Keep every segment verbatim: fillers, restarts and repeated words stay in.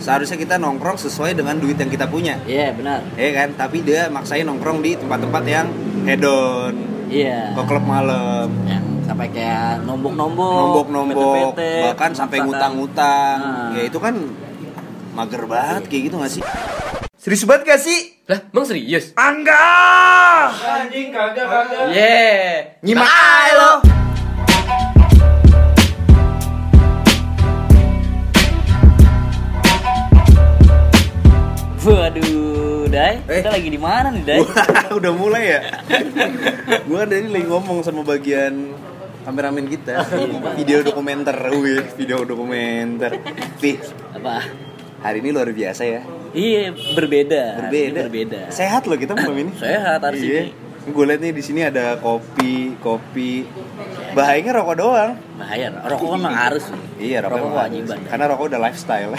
Seharusnya kita nongkrong sesuai dengan duit yang kita punya. Iya, yeah, benar. Iya kan? Tapi dia maksain nongkrong di tempat-tempat yang hedon. Iya. Yeah. Ke klub malam. Yang sampai kayak nombok-nombok, nombok-nombok, P T P T, bahkan sampai ngutang-ngutang. Nah. Ya itu kan mager banget kayak gitu gak sih? Serius banget gak sih? Lah, emang serius? Angga! Anjing kagak kagak. Yeah. Nyimak aja lo. Waduh, Dai, Eh. kita lagi di mana nih, Dai? Wah, udah mulai ya? Gue kan tadi lagi ngomong sama bagian kameramen kita. Video dokumenter, wih, video dokumenter. Pi, Apa? hari ini luar biasa ya. Iya, berbeda. Berbeda. Berbeda. Sehat loh kita malam ini. Sehat hari Iya. ini. Gue liat nih di sini ada kopi, kopi. Bahayanya rokok doang. Bahaya, rokok kan memang harus. Iya, rokok, Rokok emang kewajiban. harus. Karena rokok udah lifestyle.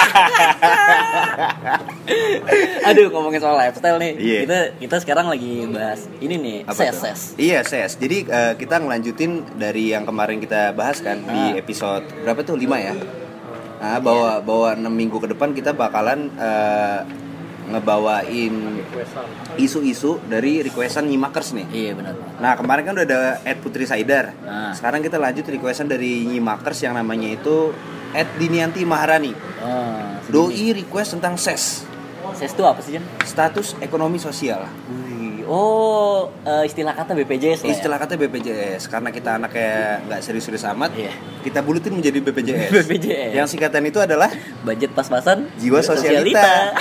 Aduh, ngomongin soal lifestyle nih. Iya. Kita kita sekarang lagi bahas ini nih, Apa ses tuh? ses. Iya, ses. Jadi uh, kita ngelanjutin dari yang kemarin kita bahas kan Ah. di episode berapa tuh? lima ya. Nah, bawa bawa enam minggu ke depan kita bakalan uh, ngebawain isu-isu dari requestan Nyimakers nih. Iya, benar. Nah, kemarin kan udah ada Ed Putri Saidar. Ah. Sekarang kita lanjut requestan dari Nyimakers yang namanya itu Ed Dinianti Maharani. Oh, Doi request tentang ses, ses itu apa sih, Jan? status ekonomi sosial. Wih, oh, eh, istilah kata B P J S lah ya? Istilah kata B P J S, karena kita anaknya nggak serius-serius amat, Iya. kita bulutin menjadi B P J S. B P J S. Yang singkatan itu adalah Budget pas-pasan, jiwa sosialita.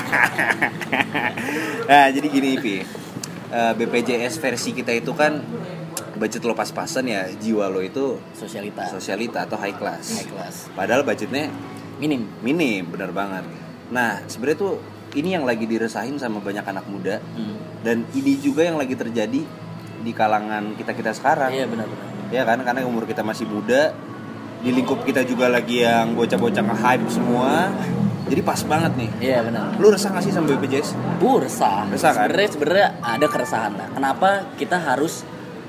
Nah, jadi gini Pi, uh, B P J S versi kita itu kan budget lo pas-pasan ya, jiwa lo itu Sosialita. sosialita atau high class. High class. Padahal budgetnya Minim. minim, benar banget. Nah, sebenarnya tuh ini yang lagi diresahin sama banyak anak muda, Hmm. dan ini juga yang lagi terjadi di kalangan kita-kita sekarang. Iya, benar-benar. Ya kan, karena umur kita masih muda, di lingkup kita juga lagi yang bocah-bocah nge-hype semua. Jadi pas banget nih. Iya, benar. Lu resah gak sih sama B P J S? Bu, resah. Resah kan? Sebenarnya sebenarnya ada keresahan lah. Kenapa kita harus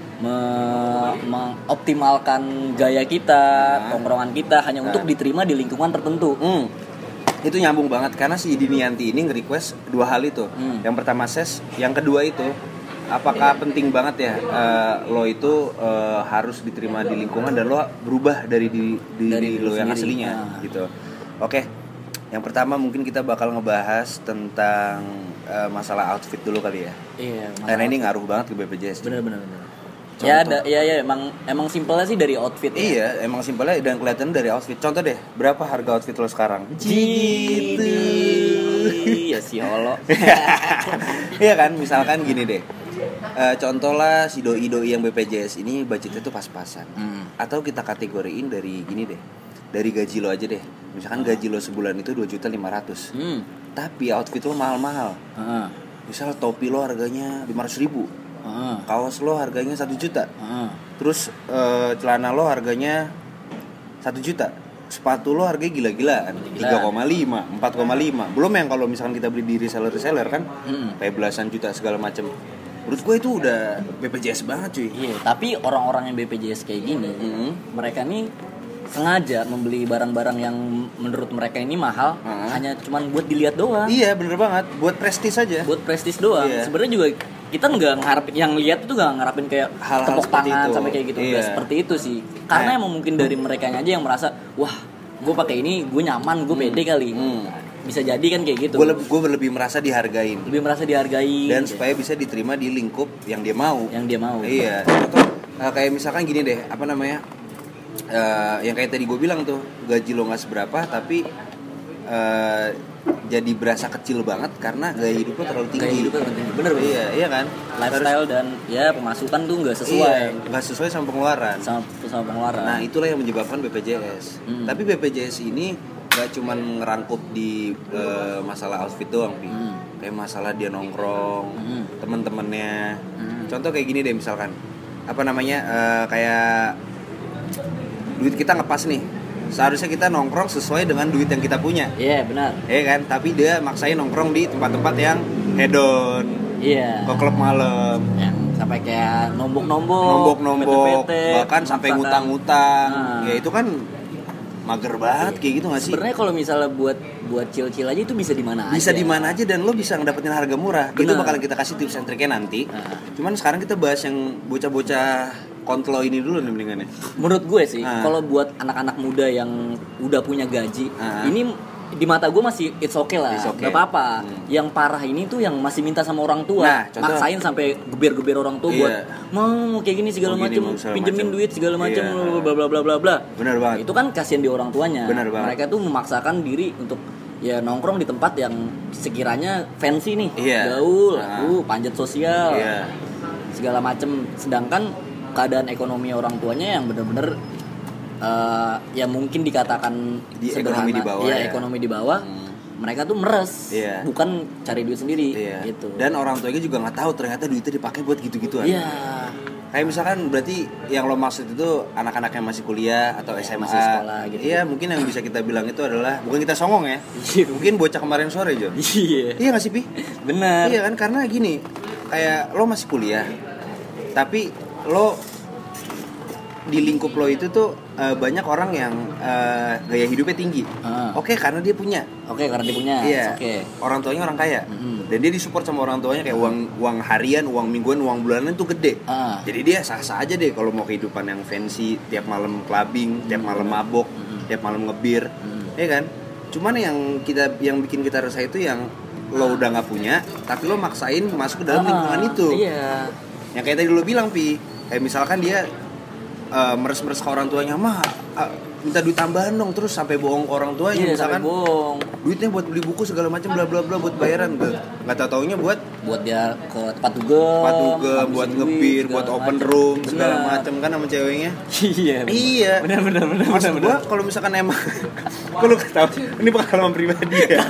me- mengoptimalkan gaya kita, Nah. tongkrongan kita hanya Nah. untuk diterima di lingkungan tertentu? Hmm. Itu nyambung banget karena si Dinianti ini nge-request dua hal itu. Hmm. Yang pertama ses, yang kedua itu apakah penting banget ya eh, lo itu eh, harus diterima di lingkungan dan lo berubah dari di, di, Dari di diri lo yang sendiri. aslinya Nah. gitu. Oke. Yang pertama mungkin kita bakal ngebahas tentang eh, masalah outfit dulu kali ya. Iya. Karena ini ngaruh banget ke B P J S. Bener-bener. Contoh. Ya, ada, ya, ya, emang, emang simpelnya sih dari outfit. Ya. Iya, emang simpelnya dan kelihatan dari outfit. Contoh deh, berapa harga outfit lo sekarang? Gitu. Iya si holo. Iya kan, misalkan gini deh. Eh, contoh lah si doi-doi yang B P J S ini budgetnya tuh pas-pasan. Hmm. Atau kita kategoriin dari gini deh. Dari gaji lo aja deh. Misalkan gaji lo sebulan itu dua juta lima ratus ribu. Hmm. Tapi outfit lo mahal-mahal. Heeh. Misal topi lo harganya lima ratus ribu. Heeh. Kaos lo harganya satu juta. Heeh. Terus eh, celana lo harganya satu juta. Sepatu lo harganya gila-gilaan, tiga koma lima, empat koma lima. Belum yang kalau misalkan kita beli di reseller-reseller kan, Mm-mm. kayak belasan juta segala macam. Menurut gue itu udah B P J S banget cuy. Iya, tapi orang-orang yang B P J S kayak gini, Mm. mereka nih sengaja membeli barang-barang yang menurut mereka ini mahal, Mm. hanya cuman buat dilihat doang, Iya bener banget, buat prestis aja. buat prestis doang. Iya. Sebenarnya juga kita nggak ngarepin, yang lihat itu nggak ngarepin kayak Hal-hal tepuk seperti tangan itu. sampai kayak gitu, Iya. nggak seperti itu sih. Karena Nah. emang mungkin dari mereka aja yang merasa, wah, gue pakai ini, gue nyaman, gue pede kali. Hmm. Bisa jadi kan kayak gitu. Gue lebih, gue lebih merasa dihargain Lebih merasa dihargai dan gitu. supaya bisa diterima di lingkup yang dia mau. yang dia mau. Iya. Contoh eh, kayak misalkan gini deh, apa namanya? Eh, yang kayak tadi gue bilang tuh, gaji lo nggak seberapa tapi eh, jadi berasa kecil banget karena gaya hidup lo terlalu tinggi. Gaya hidup kan penting. Bener, bener. Iya, iya kan? Lifestyle dan ya pemasukan tuh nggak sesuai Iya, nggak sesuai sama pengeluaran. sama sama pengeluaran. Nah, itulah yang menyebabkan B P J S. Hmm. Tapi B P J S ini nggak cuman ngerangkup di eh, masalah outfit doang, Pi. Hmm. Kayak masalah dia nongkrong, Hmm. temen-temennya. Hmm. Contoh kayak gini deh misalkan, apa namanya eh, kayak duit kita ngepas nih. Seharusnya kita nongkrong sesuai dengan duit yang kita punya. Iya, benar. Ya kan? Tapi dia maksain nongkrong di tempat-tempat yang hedon, Iya. ke klub malam, Yang sampai kayak nombok-nombok, nombok-nombok, P T P T, bahkan sampai memaksakan. ngutang-ngutang. Nah. Ya itu kan mager banget kayak gitu nggak sih? Sebenarnya kalau misalnya buat buat chill-chill aja itu bisa di mana aja. Bisa di mana aja dan lo bisa ngedapetin harga murah. Itu Bener. bakalan kita kasih tips and triknya nanti. Nah. Cuman sekarang kita bahas yang bocah-bocah kontlo ini dulu nih mendingan ya. Menurut gue sih, Ah. kalau buat anak-anak muda yang udah punya gaji, Ah. ini di mata gue masih it's okay lah, It's okay. nggak apa-apa. Hmm. Yang parah ini tuh yang masih minta sama orang tua, Nah, contoh- maksain sampai geber-geber orang tua Iya. buat mau kayak gini segala Mau gini, macem, mau segala pinjemin macem. duit segala macem, Iya. bla bla bla bla bla. Bener banget. Itu kan kasihan di orang tuanya. Bener banget. Mereka tuh memaksakan diri untuk ya nongkrong di tempat yang sekiranya fancy nih, Iya. gaul, Ah. uh, panjat sosial, Iya. segala macem. Sedangkan keadaan ekonomi orang tuanya yang bener-bener uh, ya mungkin dikatakan Di sederhana, ekonomi di bawah ya, ya. ekonomi di bawah. Hmm. Mereka tuh meres, Iya. bukan cari duit sendiri, Iya. gitu. Dan orang tuanya juga nggak tahu ternyata duitnya dipakai buat gitu-gituan. Iya, Kayak misalkan berarti yang lo maksud itu anak-anak yang masih kuliah atau S M A. Masih sekolah gitu. Iya, mungkin yang bisa kita bilang itu adalah bukan kita songong ya. Iya. Mungkin bocah kemarin sore, Jo. iya, Iya nggak sih, Pi? benar. Iya kan, karena gini, kayak lo masih kuliah, tapi lo di lingkup lo itu tuh eh, banyak orang yang eh, gaya hidupnya tinggi. Ah. Oke, karena dia punya. Oke, karena dia punya, Iya. oke. Orang tuanya orang kaya. Mhm. Dan dia disupport sama orang tuanya kayak uang uang harian, uang mingguan, uang bulanan tuh gede. Ah. Jadi dia sah-sah aja deh kalau mau kehidupan yang fancy, tiap malam clubbing, tiap malam mabok, Mhm. tiap malam ngebir. Mhm. Ya kan? Cuman yang kita yang bikin kita resah itu yang lo udah nggak punya, tapi lo maksain masuk ke dalam Ah, lingkungan itu. Iya. Yang kayak tadi lo bilang, Pi. Kayak misalkan dia uh, meres-meres ke orang tuanya, mah uh, minta duit tambahan dong, terus sampai bohong ke orang tuanya, Iya, misalkan sampai bohong. duitnya buat beli buku segala macam bla bla bla buat bayaran, nggak tahu taunya buat Buat dia ke tempat dugem, tempat dugem, habisin buat duit, ngebir, segala buat open macem. room segala Benar. macam kan sama ceweknya. Iya. benar. Iya. Benar benar benar Maksud benar. gua kalau misalkan emang kalau tahu ini pengalaman pribadi ya.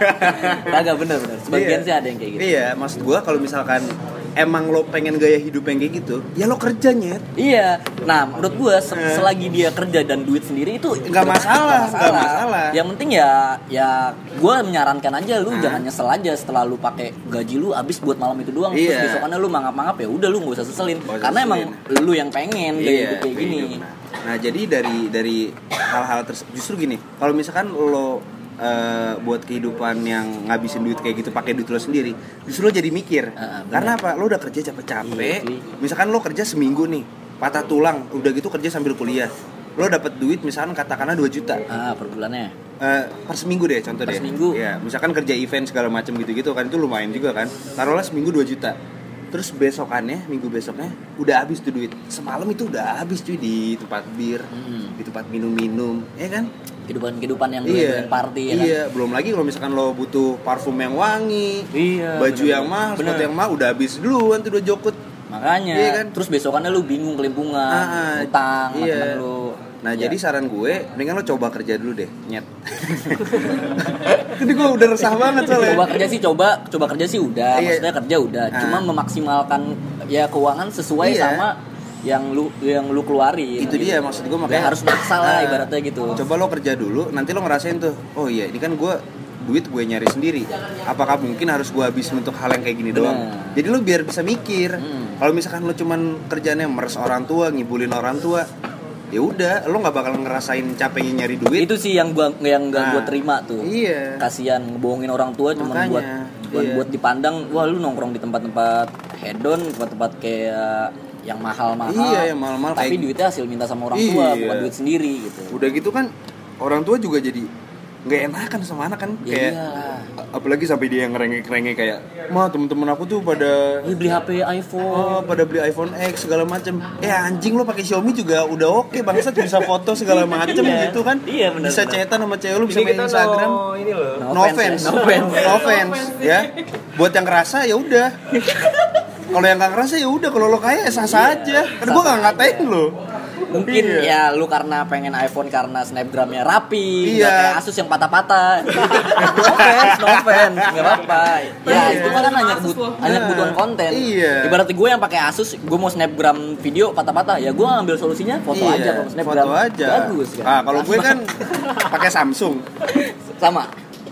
Kagak benar benar. Sebagian Iya. sih ada yang kayak gitu. Iya, maksud gua kalau misalkan emang lo pengen gaya hidup yang kayak gitu, ya lo kerja nyet. Iya. Nah, menurut gua se- Eh. selagi dia kerja dan duit sendiri itu Nggak udah- masalah, nggak nggak masalah. Yang penting ya ya gua menyarankan aja lu Nah. jangan nyesel aja setelah lu pakai gaji lu habis buat malam itu doang. Iya. Terus besokannya lu mangap-mangap ya udah lu nggak usah seselin. Nggak usah Karena emang seselin. lu yang pengen gaya hidup kayak gini. hidup. Nah, nah, jadi dari dari hal-hal tersebut justru gini, kalau misalkan lo eh, buat kehidupan yang ngabisin duit kayak gitu pakai duit lo sendiri, justru lo jadi mikir. Ah, benar. Karena apa? Lo udah kerja capek-capek. Iya, cuy. Misalkan lo kerja seminggu nih, patah tulang, udah gitu kerja sambil kuliah. Lo dapat duit misalkan katakanlah dua juta. Ah, per bulannya. Eh, per seminggu deh contoh Per deh. seminggu. Ya, misalkan kerja event segala macam gitu-gitu kan itu lumayan juga kan. Taruhlah seminggu dua juta. Terus besokannya, minggu besoknya udah habis tuh duit. Semalam itu udah habis cuy di tempat bir, Hmm. di tempat minum-minum, ya kan? Kehidupan-kehidupan yang Iya. doyan party ya kan? Iya, belum lagi kalau misalkan lo butuh parfum yang wangi, Iya, baju bener, yang mahal, bener. sepatu yang mahal udah habis duluan tuh udah jokut. Makanya, Iya kan? terus besokannya lu bingung kelimpungan, Ah, utang sama iya. temen lu. Nah, Iya. jadi saran gue, mendingan lo coba kerja dulu deh, nyet. Jadi gue udah resah banget soalnya. Coba kerja sih coba, coba kerja sih udah, Iya. maksudnya kerja udah. Ah. Cuma memaksimalkan ya keuangan sesuai Iya. sama yang lu yang lu keluarin. Itu dia maksud gue, Nggak makanya harus maksa lah Ah, ibaratnya gitu. Coba lo kerja dulu, nanti lo ngerasain tuh, oh iya ini kan gue duit gue nyari sendiri. Apakah mungkin harus gue habisin untuk hal yang kayak gini doang? Bener. Jadi lo biar bisa mikir. Hmm. Kalau misalkan lo cuman kerjanya meres orang tua, ngibulin orang tua, ya udah, lo nggak bakal ngerasain capeknya nyari duit. Itu sih yang gua yang gak Nah, gua terima tuh. Iya. Kasihan ngebohongin orang tua cuma Makanya, buat buat, iya. buat dipandang, wah lu nongkrong di tempat-tempat hedon, tempat-tempat kayak yang mahal-mahal. Iya, yang mahal-mahal Tapi kayak- duitnya hasil minta sama orang tua, Iya. bukan duit sendiri gitu. Udah gitu kan orang tua juga jadi nggak enakan sama anak kan, Ya kayak iyalah. a- apalagi sampai dia yang ngerengek-rengek kayak, mah temen-temen aku tuh pada Ih, beli H P iPhone. oh pada beli iPhone X segala macem. Eh anjing lo pakai Xiaomi juga udah oke bangsat, bisa foto segala macem Iya. gitu kan. Iya, benar, Bisa benar. chatan sama cewek lu, bisa Ini main kita Instagram. no, ini loh. No No offense, offense, ya. No offense. no offense, ya. Buat yang ngerasa ya udah. Kalau yang nggak ngerasa ya udah, kalau lo kaya ya sah-sah aja. Kan gua nggak ngatain lo. Mungkin Iya. ya lu karena pengen iPhone karena snapgramnya rapi, Iya. nggak kayak Asus yang patah-patah. No offense, no offense, nggak apa-apa. Ya itu kan hanya kebut hanya kebutuhan konten. Iya. Ibaratnya gue yang pakai Asus, gue mau snapgram video patah-patah, ya gue ngambil solusinya foto Iya, aja kalau snapgram. foto aja. Bagus kan. Ah, kalau gue kan pakai Samsung. Sama.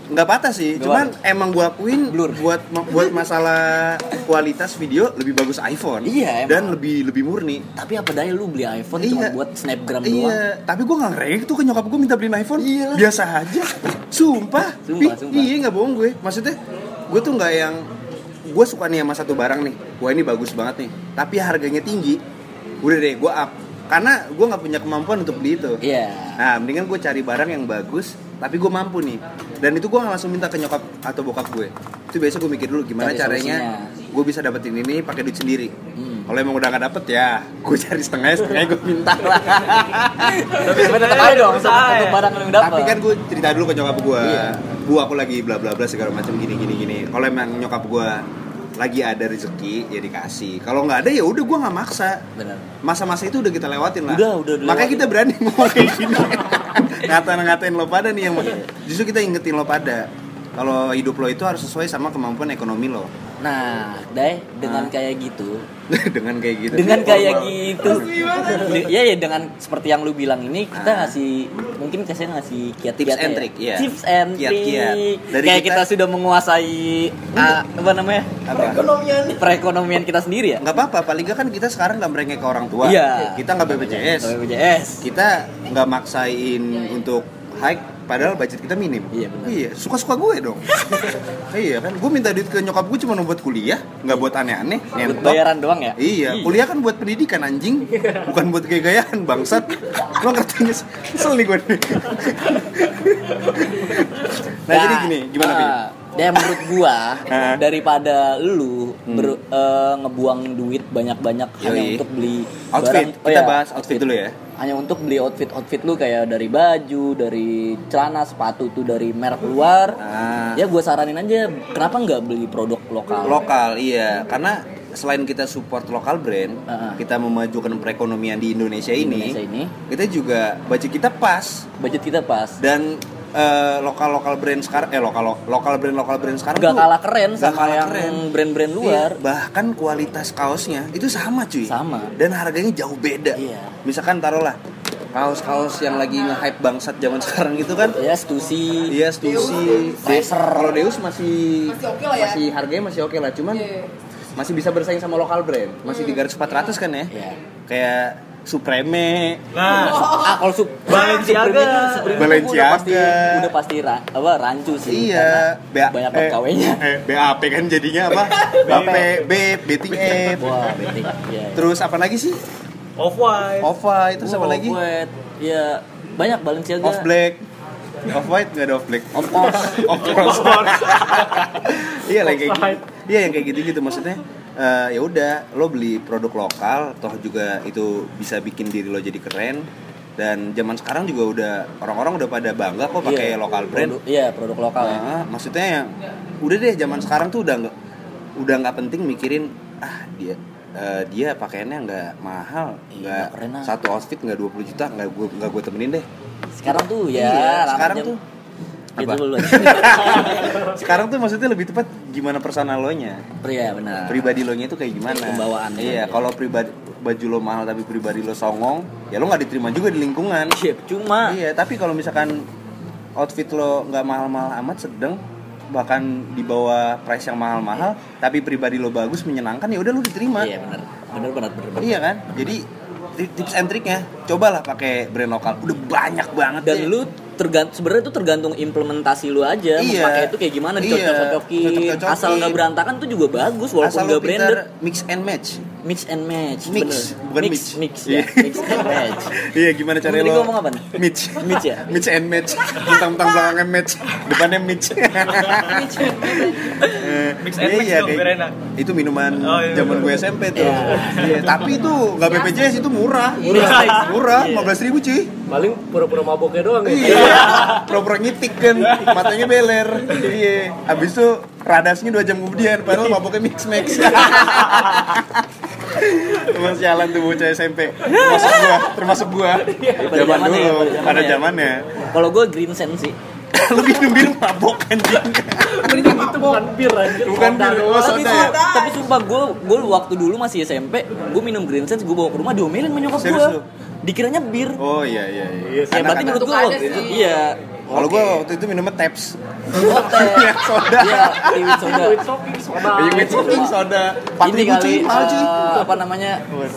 nggak patah sih, Nggak cuman patah. emang gua akuin Blur. buat buat masalah kualitas video lebih bagus iPhone. Iya, emang. Dan lebih lebih murni. Tapi apa daya lu beli iPhone Iya. cuma buat snapgram doang. Iya, tapi gue gak ngerengek tuh ke nyokap gue minta beliin iPhone. Iya. Biasa aja. Sumpah. Sumpah, Pi, sumpah. Iya gak bohong gue. Maksudnya gue tuh gak yang, gue suka nih sama satu barang nih. Wah ini bagus banget nih. Tapi harganya tinggi. Udah deh gue up. Karena gue gak punya kemampuan untuk beli itu. Iya. Nah mendingan gue cari barang yang bagus, tapi gue mampu nih. Dan itu gue gak langsung minta ke nyokap atau bokap gue. Itu biasa gue mikir dulu gimana Cari caranya solusinya. gue bisa dapetin ini pakai duit sendiri. Hmm. Kalau emang udah gak dapet ya gue cari setengahnya, setengahnya gue minta lah. Tapi tetap aja dong untuk, untuk barang yang dapat. Tapi kan gue cerita dulu ke nyokap gue, Iya. bu aku lagi bla bla bla segala macam gini gini gini. Kalau emang nyokap gue lagi ada rezeki ya dikasih. Kalau nggak ada ya udah gue nggak maksa. Benar. Masa-masa itu udah kita lewatin lah. Udah, udah Makanya dilewatin. kita berani ngomong kayak gini. Ngata-ngatain lo pada nih yang justru kita ingetin lo pada. Kalau hidup lo itu harus sesuai sama kemampuan ekonomi lo. Nah, Dai, dengan Ah. kayak gitu, Dengan kayak gitu. dengan kayak gitu, di- ya ya dengan seperti yang lu bilang ini kita Ah. ngasih, mungkin kasih ngasih kiat-kiat Tips and ya. trick, iya. Tips and Kiat-kiat. trick. Dari Kayak kita- kita, sudah menguasai ah, apa namanya Apa? perekonomian kita sendiri ya. Nggak apa-apa, paling nggak kan kita sekarang nggak merengek ke orang tua. Iya. Kita nggak B P J S. B P J S. Kita nggak maksain untuk hike padahal budget kita minim. Iya, benar. Iya, suka-suka gue dong. Iya kan, gue minta duit ke nyokap gue cuma buat kuliah, nggak buat aneh-aneh. Buat ngentot. bayaran doang ya. Iya, kuliah kan buat pendidikan anjing, bukan buat gaya-gayaan bangsat. Lo ngertinya sih? Kesel nih gue nih. Nah, jadi gini, gimana Pi? ah, Dan menurut gua Ah. daripada lu Hmm. ber- eh, ngebuang duit banyak-banyak hanya Yoi. untuk beli Outfit, barang- oh kita ya, bahas outfit dulu ya. Hanya untuk beli outfit-outfit lu kayak dari baju, dari celana, sepatu tuh dari merek luar. Ah. Ya gua saranin aja kenapa nggak beli produk lokal. Lokal, iya, karena selain kita support lokal brand, Ah. kita memajukan perekonomian di Indonesia ini, Indonesia ini kita juga budget kita pas budget kita pas. dan eh, lokal-lokal brand sekarang, eh lokal lokal brand lokal brand sekarang Gak tuh kalah keren nggak sama kalah yang keren. brand-brand luar. Iya, bahkan kualitas kaosnya itu sama cuy. Sama. Dan harganya jauh beda. Iya. Misalkan taruhlah kaos-kaos yang lagi nge-hype bangsat zaman sekarang gitu kan. Ya Stussy. Iya, Stussy, Fraser. Kalau Deus masih Masih oke lah ya. masih harganya masih oke lah, cuman Iya. masih bisa bersaing sama lokal brand. Masih di garis empat ratus kan ya? Iya. Kayak Supreme. Nah, Ah kalau sup Balenciaga. Supreme itu- Supreme itu Balenciaga. udah pasti udah pasti ra, apa rancu sih. Iya, karena banyak banget K W-nya. Eh, B A P kan jadinya apa? B A P, B, B T F. Wah, bete. Iya. Terus apa lagi sih? Off-White. Ova, itu apa Wow, lagi? White. Ya banyak Balenciaga. Off Black. Off White nggak ada Off Black. Off Off. Off Cross. Iya lah kayak gitu. Iya yang kayak gitu-gitu maksudnya. eh, ya udah, lo beli produk lokal, toh juga itu bisa bikin diri lo jadi keren. Dan zaman sekarang juga udah orang-orang udah pada bangga kok pakai Iya, lokal brand. produk- Iya, produk lokal ya. Nah, maksudnya yang udah deh zaman sekarang tuh udah nggak udah nggak penting mikirin ah dia eh, dia pakaiannya nggak mahal, Iya, nggak keren ah. satu outfit nggak dua puluh juta, nggak gue nggak gue temenin deh. Sekarang tuh ya, Iya, rame sekarang jam- tuh gitu apa? dulu. Sekarang tuh maksudnya lebih tepat gimana personal lo nya, Iya benar. pribadi lo nya itu kayak gimana. Pembawaannya. Iya, kalau pribadi baju lo mahal tapi pribadi lo songong, ya lo nggak diterima juga di lingkungan. Iya, cuma Iya, tapi kalau misalkan outfit lo nggak mahal-mahal amat, sedang bahkan di bawah price yang mahal-mahal, tapi pribadi lo bagus, menyenangkan, ya udah lo diterima. iya benar. Benar benar benar. benar. Iya kan? Jadi ti- tips and triknya, cobalah pakai brand lokal. Udah banyak banget Dan deh. lu tergant sebenarnya itu tergantung implementasi lu aja. Iya. Mau pakai itu kayak gimana Iya, dicocok-cocokin. cocok-cocokin. Asal nggak berantakan tuh juga bagus walaupun asal lo nggak branded. pintar mix and match. Mix and match. Mix, bener. bukan mix, mix. mix, Iya. ya. Mix and match. Iya, gimana cara Tadi lo? gua ngomong apa nih? Mitch. Mitch ya? Mitch and match. Bentang-bentang belakangnya match, depannya Mitch. Eh, Mix and iya, match iya, dong, kayak- biar enak. Itu minuman Oh, iya, zaman bener. gue S M P tuh. Iya. Iya, tapi itu nggak B P J S, itu murah. Murah. Murah, Iya. lima belas ribu cuy. Paling pura-pura maboknya doang ya. Iya, pura-pura ngitik kan, matanya beler. Iya, abis itu radasnya dua jam kemudian, padahal maboknya mix max. Teman sialan tuh bocah S M P, termasuk gua, termasuk gua. Pada Zaman zamannya ya, dulu, pada zamannya pada ya. zamannya. Kalau gue green sense sih. Lu minum bir mabok anjing. Itu bukan bir anjir. Bukan Soda bir, doang. oh, Tapi, soda su- ya? tapi sumpah gue gue waktu dulu masih S M P, gue minum Green Sense, gue bawa ke rumah diomelin sama nyokap Serius gue. lu? Dikiranya bir. Oh iya iya iya. Iya, Ya Karena- berarti karena- menurut gue Untuk waktu ada itu sih. iya. Kalau gue waktu itu minumnya Taps. Oh, teh. Soda. Iya, Tiwit soda. With soaking soda. Iya, with soaking soda. empat Ini ribu kali cuy, mahal cuy. eh, apa namanya?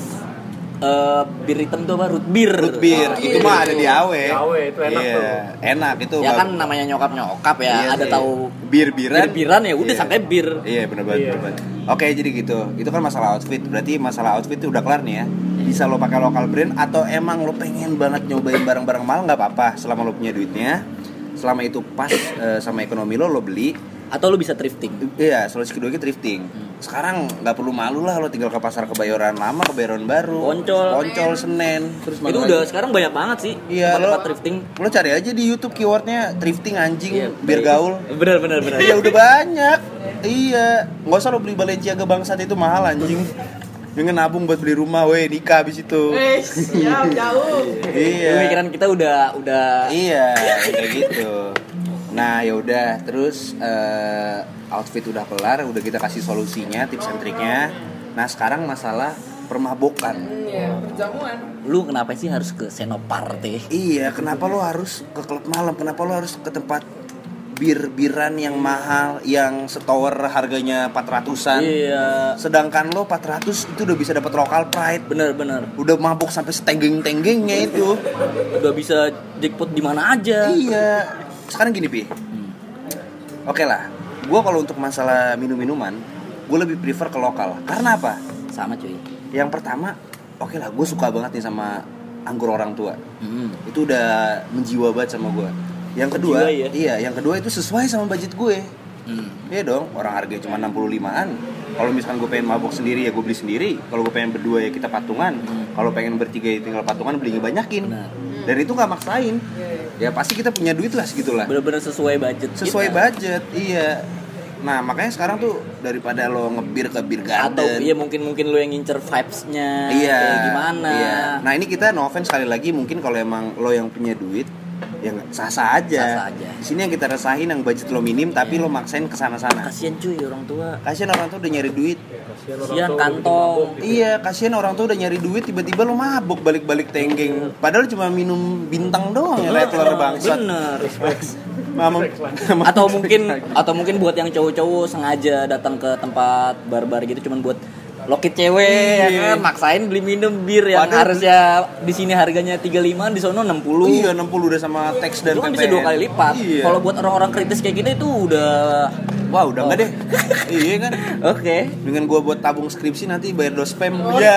Eh, bir hitam tuh apa? Root beer. Root beer, Oh, itu iya. mah ada di A W. Di A W, itu enak Iya, tuh. enak itu. Ya bab- kan namanya nyokap-nyokap ya, Iya ada sih. tahu bir-biran. bir-biran ya udah Iya. sampai bir. Iya benar banget. Iya. bener banget. Oke jadi gitu. Itu kan masalah outfit. Berarti masalah outfit itu udah kelar nih ya. Bisa lo pakai lokal brand atau emang lo pengen banget nyobain barang-barang mahal nggak apa-apa selama lo punya duitnya. Selama itu pas eh, sama ekonomi lo lo beli. Atau lu bisa thrifting. Iya, solusi kedua kita thrifting. Sekarang nggak perlu malu lah lo tinggal ke pasar Kebayoran Lama, Kebayoran Baru, Poncol. Poncol, Senen, terus mana Itu lagi? udah sekarang banyak banget sih Iya, tempat lo- thrifting. Lo cari aja di YouTube keywordnya thrifting anjing, Iya, biar gaul. Bener bener bener. Iya udah banyak. Iya, nggak usah lo beli Balenciaga bangsat itu mahal anjing. Dengan nabung buat beli rumah, weh nikah abis itu. Eh, siap jauh. Iya. Pemikiran kita udah udah Iya, kayak gitu. Nah, ya udah, terus eh, outfit udah kelar, udah kita kasih solusinya, tips and triknya. Nah, sekarang masalah permabokan. Iya, perjamuan. lu kenapa sih harus ke Senoparte? Iya, kenapa lo harus ke klub malam? Kenapa lo harus ke tempat bir-biran yang mahal, yang setower harganya empat ratusan? Iya. Sedangkan lo empat ratus itu udah bisa dapat local pride. Bener bener. Udah mabuk sampai setenggeng-tenggengnya itu. Udah bisa jackpot di mana aja. Iya. Sekarang gini, Pi. Oke lah. Gue kalau untuk masalah minum-minuman, gue lebih prefer ke lokal. Karena apa? Sama cuy. Yang pertama, oke lah, gue suka banget nih sama anggur orang tua. Hmm. Itu udah menjiwa banget sama gue. Yang kedua, Menjiwa ya? iya, yang kedua itu sesuai sama budget gue. Hmm. Iya dong, orang harganya cuma enam puluh limaan. Kalau misalkan gue pengen mabuk sendiri ya gue beli sendiri. Kalau gue pengen berdua ya kita patungan. Kalau pengen bertiga ya tinggal patungan, belinya banyakin. Benar. Dan itu nggak maksain. Ya pasti kita punya duit lah segitulah. Bener-bener sesuai budget. Sesuai kita. budget, iya. Nah makanya sekarang tuh daripada lo ngebir ke bir garden. Atau iya mungkin mungkin lu yang ngincer vibes-nya. Iya. Kayak gimana? Iya. Nah ini kita no offense sekali lagi, mungkin kalau emang lo yang punya duit, ya sah-sah aja. Sah-sah aja. Di sini yang kita rasain yang budget lo minim, tapi Iya. lo maksain kesana-sana. Kasian cuy orang tua. Kasian orang tuh udah nyari duit. Kasian kantong. Iya, kasian orang tuh udah nyari duit, tiba-tiba lo mabuk balik-balik tenggeng. Padahal cuma minum bintang doang ya, Rattler bangsat. Bener. Mama, Atau mungkin atau mungkin buat yang cowok-cowok sengaja datang ke tempat bar-bar gitu cuman buat lokit cewek ya Iya. kan, maksain beli minum bir yang Padahal- harusnya di sini harganya tiga puluh lima, di sono enam puluh. Iya, enam puluh udah sama teks dan Itu kan P P N. bisa dua kali lipat. Iya. Kalau buat orang-orang kritis kayak kita itu udah Wah, udah enggak Oh. deh. Iya kan? oke. Dengan gua buat tabung skripsi nanti bayar dospem. Iya.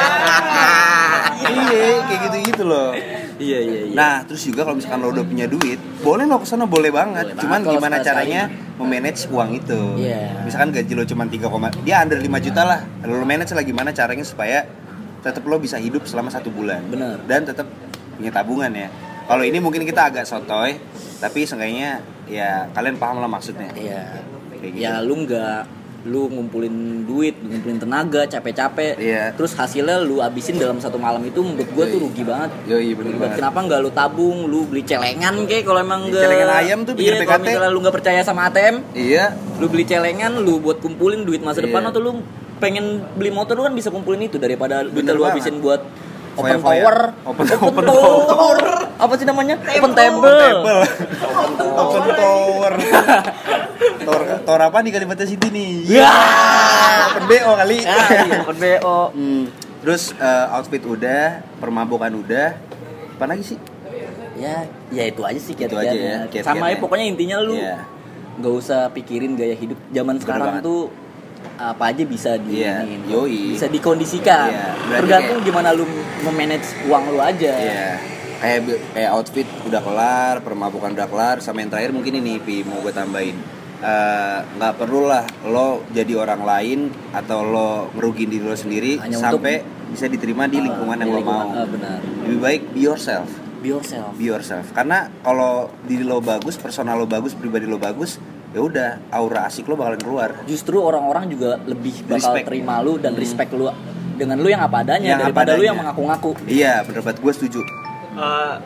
Iya, kayak gitu-gitu loh. Iya iya iya. Nah, terus juga kalau misalkan lo udah punya duit, boleh lo kesana boleh banget. Boleh Cuman banget kalau gimana selesai. caranya memanage uang itu. Iya. Misalkan gaji lo cuma tiga, dia under lima juta lah. Lo manage lah gimana caranya supaya tetap lo bisa hidup selama satu bulan. Bener. Dan tetap punya tabungan ya. Kalau ini mungkin kita agak sotoy, tapi seenggaknya ya kalian paham lah maksudnya. Iya. Kayak gitu. Ya lu nggak lu ngumpulin duit, ngumpulin tenaga, capek-capek, Iya. terus hasilnya lu abisin dalam satu malam itu menurut gua tuh Yoi. rugi banget. Yoi, bener Rugi banget. Kenapa nggak lu tabung, lu beli celengan kek kalau emang nggak. Celengan ayam tuh bikin Iya, P K T. kalau misalnya lu nggak percaya sama A T M, Iya. lu beli celengan, lu buat kumpulin duit masa Iya. depan, atau lu pengen beli motor lu kan bisa kumpulin itu daripada duit Bener lu banget. habisin buat open Foya-foya. tower, Open- open, open tower. tower. Apa sih namanya? Open Table. table. Open tower. Tower, tower apa nih Kalibata City nih? Ya. Open B O kali. Ya, iya, open B O. Hmm. Terus eh, outfit udah, permabukan udah. Apa lagi sih? Ya, ya itu aja sih Itu kiat-kiatnya. aja ya, kiat-kiatnya. Sama ya pokoknya intinya lu Iya. nggak usah pikirin gaya hidup zaman sekarang banget. tuh apa aja bisa di Iya, iniin. yoi. bisa dikondisikan. Iya, berarti Tergantung kayak- gimana lu memanage uang lu aja. Iya. Kayak kayak outfit udah kelar, permabukan udah kelar, sama yang terakhir mungkin ini Pi mau gue tambahin. Eh, nggak perlu lah lo jadi orang lain atau lo ngerugiin diri lo sendiri Hanya sampai bisa diterima di lingkungan Ah, yang di lo mau. lingkungan, ah, benar. Lebih baik be yourself. Be yourself. Be yourself. Karena kalau diri lo bagus, personal lo bagus, pribadi lo bagus, ya udah aura asik lo bakalan keluar. Justru orang-orang juga lebih bakal Respect. terima lu dan respect lu dengan lu yang apa adanya Yang apa daripada lu adanya. yang mengaku-ngaku. Iya, bener banget, gue setuju. Eh,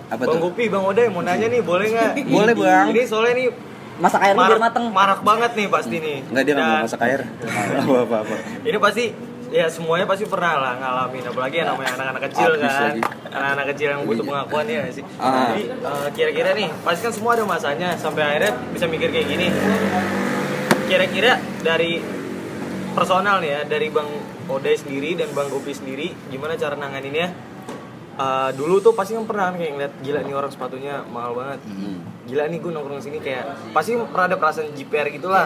Apa Bang tuh? Gopi, Bang Oday mau nanya nih, boleh nggak? Boleh, Bang. Ini soalnya nih Masak airnya biar mateng. marak banget nih pasti nih. Enggak, dia nggak mau Dan masak air. Apa apa apa. Ini pasti ya semuanya pasti pernah lah ngalamin, apalagi yang namanya anak-anak kecil Habis kan, lagi. anak-anak kecil yang butuh pengakuan ya nggak sih. Ah. Jadi eh, kira-kira nih, pasti kan semua ada masanya sampai akhirnya bisa mikir kayak gini. Kira-kira dari personal nih ya, dari Bang Oday sendiri dan Bang Gopi sendiri, gimana cara nanganinnya? Eh, dulu tuh pasti kan pernah kayak ngeliat gila nih orang sepatunya mahal banget. Gila nih gue nongkrong sini kayak pasti pernah ada perasaan G P R gitulah.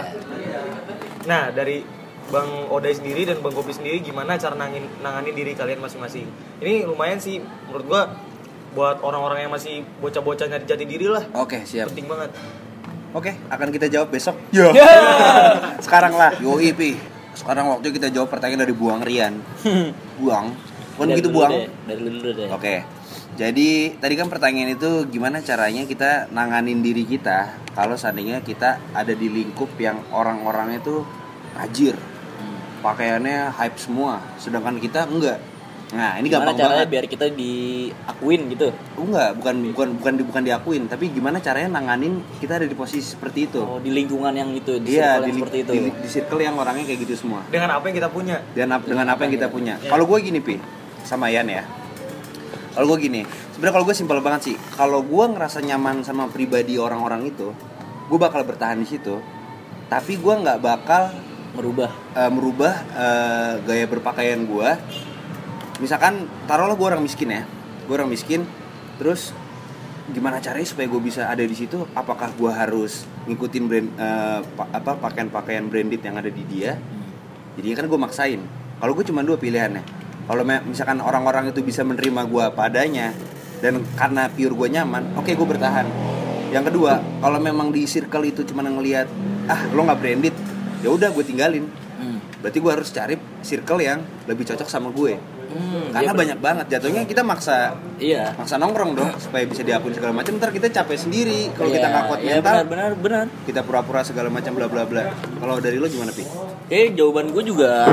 Nah dari Bang Oday sendiri dan Bang Gopi sendiri gimana cara nangin, nanganin diri kalian masing-masing? Ini lumayan sih menurut gua buat orang-orang yang masih bocah-bocah nyari jati diri lah. Oke, siap. Penting banget. Oke, akan kita jawab besok. Yo. Sekarang lah. Yo I P. Sekarang waktu kita jawab pertanyaan dari Buang Rian. Buang. Bukan Dari begitu dulu Buang. deh, Dari dulu dulu deh. Oke. Jadi tadi kan pertanyaan itu gimana caranya kita nanganin diri kita kalau seandainya kita ada di lingkup yang orang-orangnya tuh tajir. Pakaiannya hype semua, sedangkan kita enggak. Nah, ini Gimana gampang caranya banget. biar kita diakuin gitu? Enggak, bukan bukan bukan bukan diakuin, tapi gimana caranya nanganin kita ada di posisi seperti itu. Oh, di lingkungan yang itu, di Iya, circle di, yang seperti itu. di, di circle yang orangnya kayak gitu semua. Dengan apa yang kita punya. Dan ap- dengan apa yang kita punya. Kalau gue gini, Pi, sama Yan ya. Kalau gue gini, sebenarnya kalau gue simpel banget sih. Kalau gue ngerasa nyaman sama pribadi orang-orang itu, gue bakal bertahan di situ. Tapi gue nggak bakal Merubah. uh, merubah uh, gaya berpakaian gue. Misalkan taruhlah gue orang miskin ya, gue orang miskin, terus gimana caranya supaya gue bisa ada di situ? Apakah gue harus ngikutin brand uh, pa- apa pakaian-pakaian branded yang ada di dia? Jadi kan gue maksain. Kalau gue cuma dua pilihannya. Kalau me- misalkan orang-orang itu bisa menerima gue apa adanya dan karena pure gue nyaman, oke okay, gue bertahan. Yang kedua, kalau memang di circle itu cuma ngelihat ah lo nggak branded, ya udah gue tinggalin. Hmm. Berarti gue harus cari circle yang lebih cocok sama gue. Hmm, Karena iya, banyak banget jatuhnya kita maksa Iya. maksa nongkrong dong supaya bisa diakui segala macam. Ntar kita capek sendiri kalau Iya, kita nggak kuat iya, mental. benar benar benar. Kita pura-pura segala macam bla bla bla. Kalau dari lo gimana, Pi? Oke, jawaban gue juga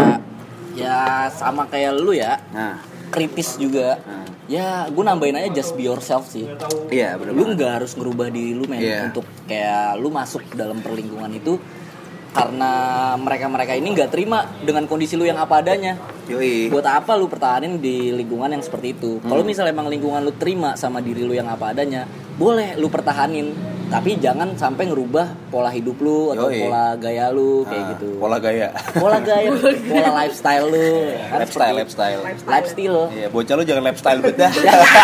ya sama kayak lu ya, Nah, kritis juga. nah. Ya, gue nambahin aja just be yourself sih. Iya, benar. Lu nggak harus ngerubah diri lu men Iya. untuk kayak lu masuk dalam perlingkungan itu karena mereka-mereka ini nggak terima dengan kondisi lu yang apa adanya. Yoi. Buat apa lu pertahanin di lingkungan yang seperti itu? Hmm. Kalau misalnya emang lingkungan lu terima sama diri lu yang apa adanya, boleh lu pertahanin. Tapi jangan sampai ngerubah pola hidup lu atau Yoi. pola gaya lu kayak Ah, gitu. Pola gaya. Pola gaya, pola lifestyle lu. Kan lifestyle, seperti- lifestyle. Lifestyle. Iya, bocah lu jangan lifestyle bedah.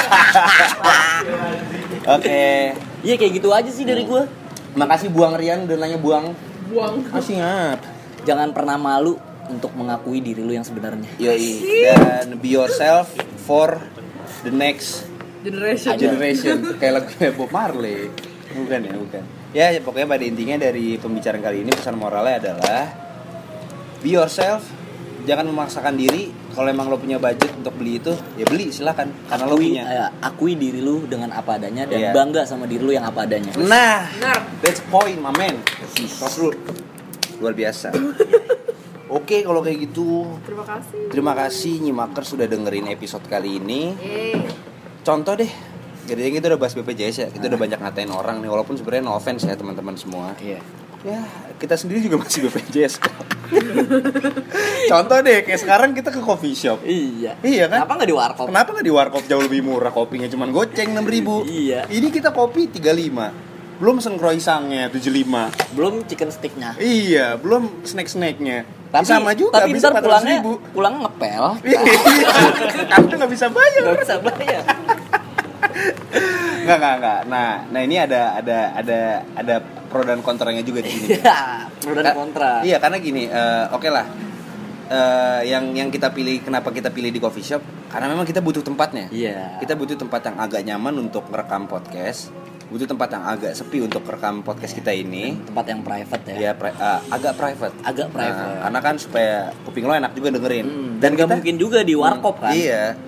Oke. Iya kayak gitu aja sih dari gua. Makasih Buang Rian udah nanya Buang. Buang. Masih ngap. Jangan pernah malu untuk mengakui diri lu yang sebenarnya. Yoi. Dan be yourself for the next Generation. generation. Kayak lagu Bob Marley. Bukan ya, bukan. Ya, pokoknya pada intinya dari pembicaraan kali ini pesan moralnya adalah be yourself. Jangan memaksakan diri. Kalau emang lo punya budget untuk beli itu, ya beli silakan. Karena lo Akui, punya. eh, akui diri lu dengan apa adanya dan Iya. bangga sama diri lu yang apa adanya. Nah, Benar. that's point, my man. Tos lu. Luar biasa. Oke, kalau kayak gitu, Terima kasih. terima kasih Nyimaker sudah dengerin episode kali ini. Yeay. Contoh deh, jadi kita udah bahas B P J S ya, kita udah banyak ngatain orang nih, walaupun sebenarnya no offense ya teman-teman semua. Iya. Ya, kita sendiri juga masih B P J S kok. Contoh deh, kayak sekarang kita ke coffee shop. Iya. Iya kan? Kenapa nggak di warkop? Kenapa nggak di warkop jauh lebih murah, kopinya cuma goceng enam ribu. Iya. Ini kita kopi tiga puluh lima. Belum sen croissantnya tujuh puluh lima. Belum chicken sticknya. Iya, belum snack-snacknya. Tapi sama juga, tapi bisa ntar empat ratus pulangnya ribu. pulang ngepel. Iya, karena nggak bisa bayar. Gak bisa bayar. Nggak, nggak, nggak. Nah, nah ini ada ada ada ada pro dan kontranya juga di sini. Iya, pro dan Ka- kontra. Iya, karena gini, eh, oke lah. Eh, yang yang kita pilih, kenapa kita pilih di coffee shop? Karena memang kita butuh tempatnya. Iya. Kita butuh tempat yang agak nyaman untuk merekam podcast. Butuh tempat yang agak sepi untuk rekam podcast kita ini. Tempat yang private ya. Ya, pri- eh, agak private. Agak private. Nah, karena kan supaya kuping lo enak juga dengerin. Hmm, dan gak kita- mungkin juga di warkop kan. Iya.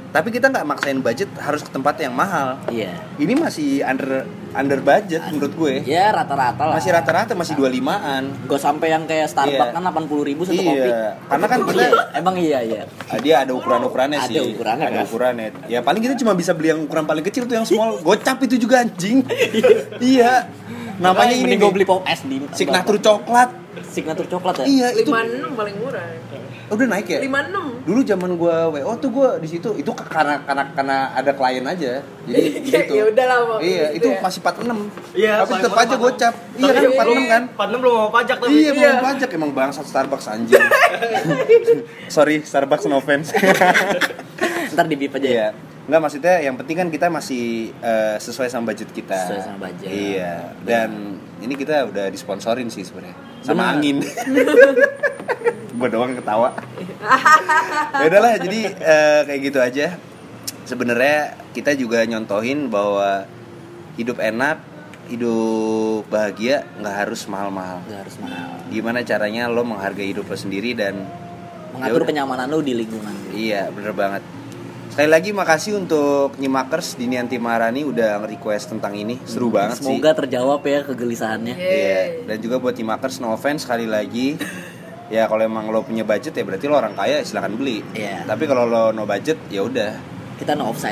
Tapi kita nggak maksain budget harus ke tempat yang mahal. Iya. Ini masih under under budget menurut gue. Ya rata-rata lah. Masih rata-rata masih dua puluh limaan. Gak sampai yang kayak Starbucks Iya. kan delapan puluh ribu satu Iya. kopi. Karena kan kita Iya, emang iya iya. Ah, dia ada ukuran-ukurannya Ada sih. ukurannya, Ada kan? ukurannya. Ya paling kita cuma bisa beli yang ukuran paling kecil tuh yang small. Gocap itu juga anjing. Iya. Namanya ini mending gue nih, beli pop es di signature coklat. signature coklat ya. Iya, itu lima puluh enam paling murah. udah naik ya? lima puluh enam. Dulu zaman gua W O tuh gua di situ itu ke- karena karena karena ada klien aja. Jadi gitu. Ya udah lah, Pak. Iya, Gitu itu ya. masih empat puluh enam. Iya, Tapi paling tetap murah aja empat puluh enam. gocap. Iya kan Tapi empat puluh enam kan? empat puluh enam belum mau pajak tapi. Iya, belum pajak emang bangsat Starbucks anjing. Sorry, Starbucks no offense. Ntar di bip aja ya. Iya. Enggak, maksudnya yang penting kan kita masih eh, sesuai sama budget kita. Sesuai sama budget. Iya. Dan ini kita udah disponsorin sih sebenarnya. Sama Bener. angin. Gua doang ketawa. Ya udahlah, jadi eh, kayak gitu aja. Sebenarnya kita juga nyontohin bahwa hidup enak, hidup bahagia nggak harus mahal-mahal. Gak harus mahal. Gimana caranya lo menghargai hidup lo sendiri dan Mengatur yaudah. kenyamanan lo di lingkungan. Iya, bener banget. Sekali lagi makasih untuk Nyimakers Dinianti Maharani udah nge-request tentang ini. Seru banget sih. Semoga terjawab ya kegelisahannya. Iya, dan juga buat Nyimakers no offense sekali lagi. Ya kalau emang lo punya budget ya berarti lo orang kaya, silakan beli. Iya. Tapi kalau lo no budget ya udah. Kita no offside.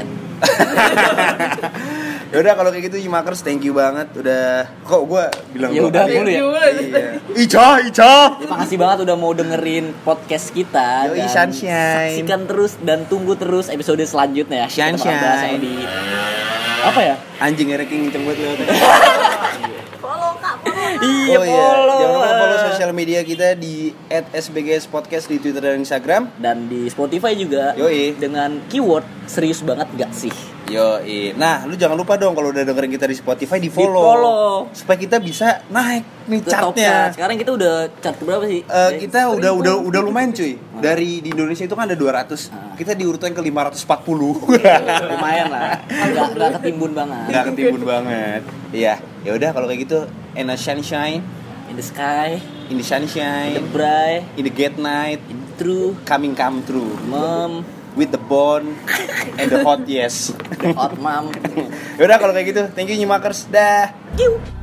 Ya udah kalau kayak gitu Nyimakers thank you banget udah. Kok gua bilang Ya dua udah kali mulu ya. Iya. Ica, Ica. Terima kasih banget udah mau dengerin podcast kita. Yoi, dan sunshine. saksikan terus dan tunggu terus episode selanjutnya. Kita bakal bahas yang Sunshine. di apa ya? Anjing ranking kenceng banget lewatnya. Follow Kak, follow. Iya, Oh iya, follow. jangan lupa follow sosial media kita di et s b g s podcast di Twitter dan Instagram. Dan di Spotify juga. Yoi. Dengan keyword serius banget gak sih? Yoi. Nah, lu jangan lupa dong kalau udah dengerin kita di Spotify di follow. Di-follow. Supaya kita bisa naik nih Ke top chartnya. chart. Sekarang kita udah chart berapa sih? Eh, kita udah udah udah lumayan cuy. Dari di Indonesia itu kan ada dua ratus. Ah. Kita di urutan ke lima ratus empat puluh. Lumayan lah. Gak, gak ketimbun banget. Nggak ketimbun banget. Iya, ya udah kalau kayak gitu, in the sunshine, In the sky, in the in the sunshine, bright, in the gate night, in the true, coming come true. mom, With the bone and the hot yes. hot mom. Yaudah kalau kayak gitu, thank you Nyimakers. Dah. Kiu.